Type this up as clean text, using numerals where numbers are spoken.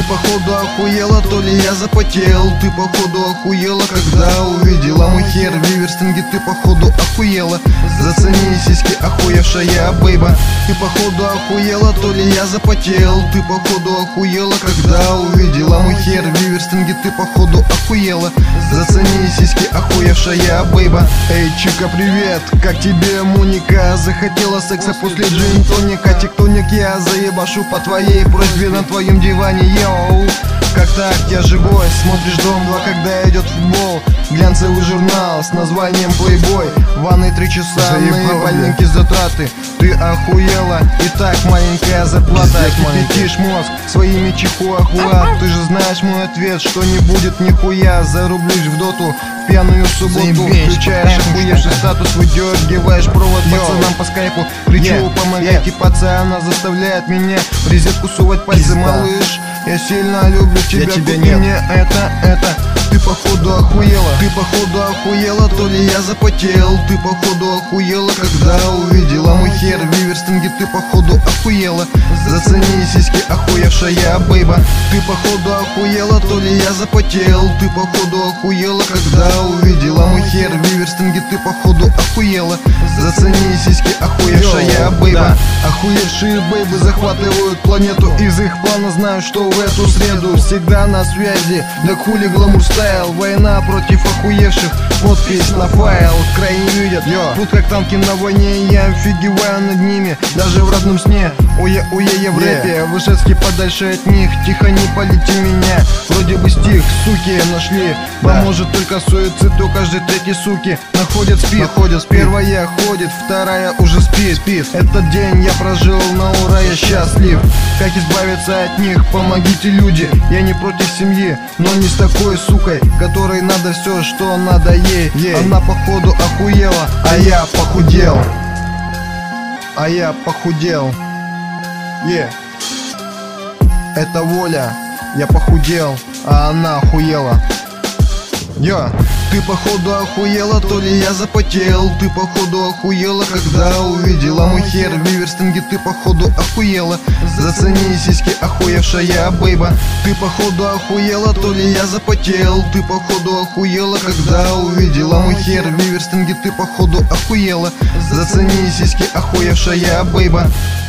походу охуела, то ли я запотел. Ты походу охуела, когда увидела мой хер в ливерстинге. Ты походу охуела, зацени сиськи, охуевшая бейба. Ты походу охуела, то ли я запотел. Ты походу охуела, когда увидела мой хер в ливерстинге. Ты походу охуела, зацени сиськи, охуевшая бейба. Эй, чика, привет, как тебе, Муника? Захотела секса после джин-тоника? Тектоник я заебашу по твоей просьбе на твоем диване, йоу. Как так, я же гость, смотришь Дом-2, когда идет футбол. Глянцевый журнал с названием Playboy. В ванной 3 часа, наебальненькие затраты. Ты охуела, и так маленькая зарплата. Кипятишь мозг своими чихуахуа. Ты же знаешь мой ответ, что не будет нихуя. Зарублюсь в доту в пьяную субботу. Включаешь охуевший статус, выдергиваешь провод пацанам по скайпу. Кричу, помогайте, пацана заставляет меня в резетку сувать пальцы. Малыш, я сильно люблю тебя, купи мне это. Ты походу охуела, ты походу охуела, то ли я запотел. Ты походу охуела, когда увидела мой хер в ливерстинге. Ты походу охуела, зацени сиськи, охуевшая бейба. Ты походу охуела, то ли я запотел. Ты походу охуела, когда увидела мой хер в ливерстинге. Ты походу охуела, зацени сиськи, охуевшая бейба. Охуевшие бейбы захватывают планету. Из их плана знаю, что в эту среду всегда на связи. Да хули гламур стайл, война против охуевших. Подпись на файл, крайне видят. Тут как танки на войне, я офигеваю над ними. Даже в родном сне, уе-уе, я в рэпе. Вышецкий подальше от них, тихо не полите меня. Вроде бы стих, суки, нашли. Поможет только суицид, у каждой третьей суки находят спид. Первая ходит, вторая уже спит. Этот день я прожил на ура, я счастлив. Как избавиться от них, помогите, люди. Я не против семьи, но не с такой сукой, которой надо все, что надо ей. Она походу охуела, а я похудел. Это воля, я похудел, а она охуела. Ты походу охуела, то ли я запотел. Ты походу охуела, когда увидела мой хер в ливерстинге. Ты походу охуела, зацени сиськи, охуевшая бейба. Ты походу охуела, то ли я запотел. Ты походу охуела, когда увидела мой хер в ливерстинге. Ты походу охуела, зацени сиськи, охуевшая бейба.